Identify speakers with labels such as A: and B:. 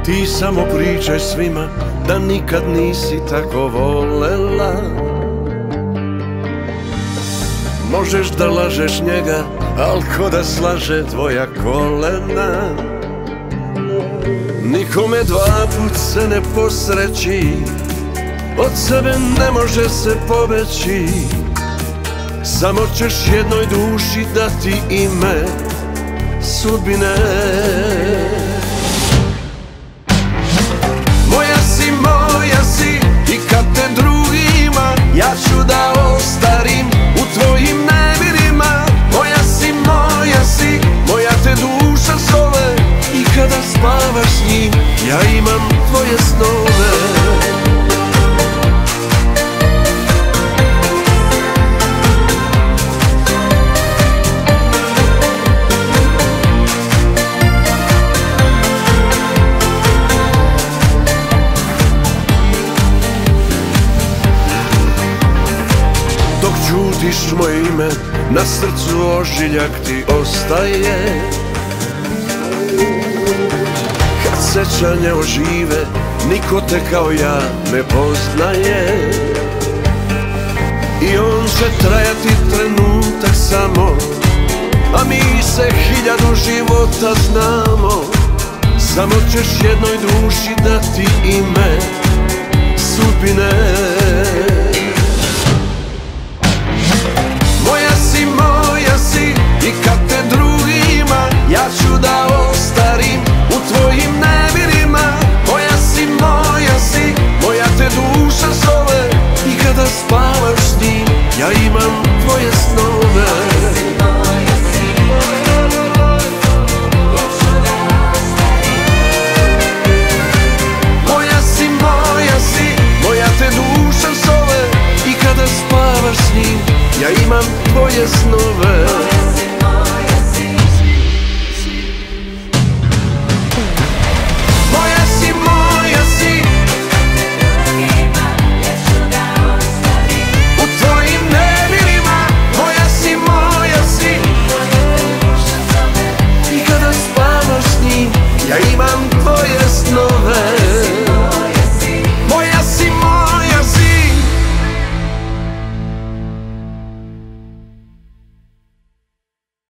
A: Ti samo pričaj svima da nikad nisi tako volela. Možeš da lažeš njega, al ko da slaže tvoja kolena. Nikome dva put se ne posreći, od sebe ne može se pobeći. Samo ćeš jednoj duši dati ime sudbine. Moja si i kad te drugima, ja ću da ostarim u tvojim nemirima. Moja si, moja te duša zove i kada spavaš s njim, ja imam tvoje snove. Čutiš moje ime, na srcu ožiljak ti ostaje. Kad sećanja ožive, niko te kao ja ne poznaje. I on će trajati trenutak samo, a mi se 1000 života znamo. Samo ćeš jednoj duši dati ime sudbine.